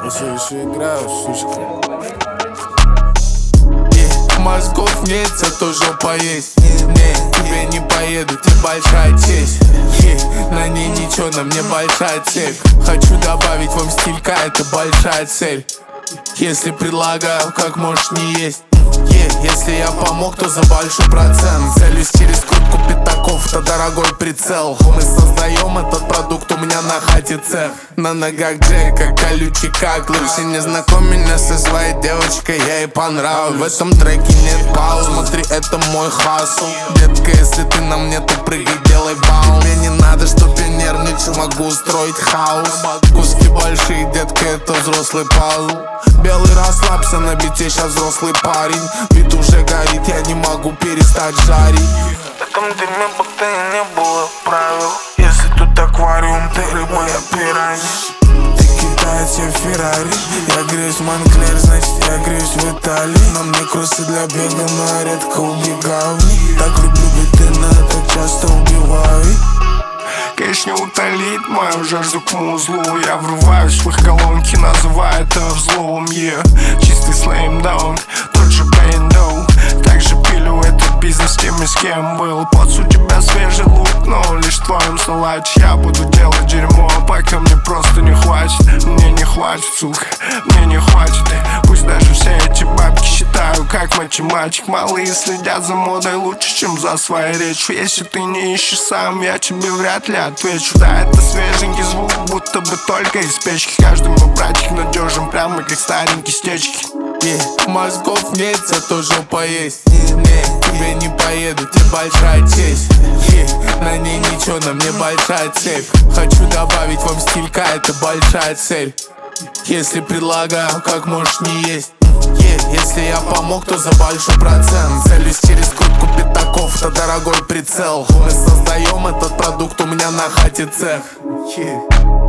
Я все еще играю, сучка. Мозгов нет, зато жопа есть. Не, тебе не поеду, тебе большая честь. На ней ничего, на мне большая цель. Хочу добавить вам стилька, это большая цель. Если предлагаю, как можешь не есть. Если я помог, то за большой процент. Целюсь через крутку пятаков, это дорогой прицел. Мы создаем этот продукт, у меня на хате цех. На ногах Джека, колючий как лучше. Не знакомь меня со своей девочкой, я ей понравлюсь. В этом треке нет пауз, смотри, это мой хасл. Детка, если ты на мне, то прыгай, делай баун. Мне не надо, чтоб я нервничал, могу устроить хаос. Куски большие, детка, это взрослый пазл. Белый расслабься, на бите сейчас взрослый парень. Вид уже горит, я не могу перестать жарить. В этом дерьме будто и не было правил. Если тут аквариум, ты рыба, я пиранья. Ты китаец, я Феррари. Я греюсь в Монклер, значит я греюсь в Италии. На мне кроссы для бега, но я редко убегаю. Так люблю битына, так часто убиваю. Кэш не утолит мою жажду к музлу. Я врываюсь в их колонки, называю это взломом. Чистый слеймдаун, тот же бэйндоу. Также пилю этот бизнес с теми, с кем был. Поц, у тебя свежий лук, но лишь в твоем салате. Я буду делать дерьмо, пока мне просто не хватит. Мне не хватит, сука, мне не хватит. Пусть даже все эти бабки считаю как математик. Малые следят за модой лучше, чем за своей речью. Если ты не ищешь сам, я тебе вряд ли отвечу. Да, это свеженький звук, будто бы только из печки. Каждый мой братик надежен, прямо как старенькие стечки. Мозгов нет, зато жопа есть. Не, тебе не поеду, тебе большая честь. На ней ничего, на мне большая цель. Хочу добавить вам стилька, это большая цель. Если предлагаю, как можешь не есть. Если я помог, то за большой процент. Целюсь через крутку пятаков, это дорогой прицел. Мы создаем этот продукт, у меня на хате цех.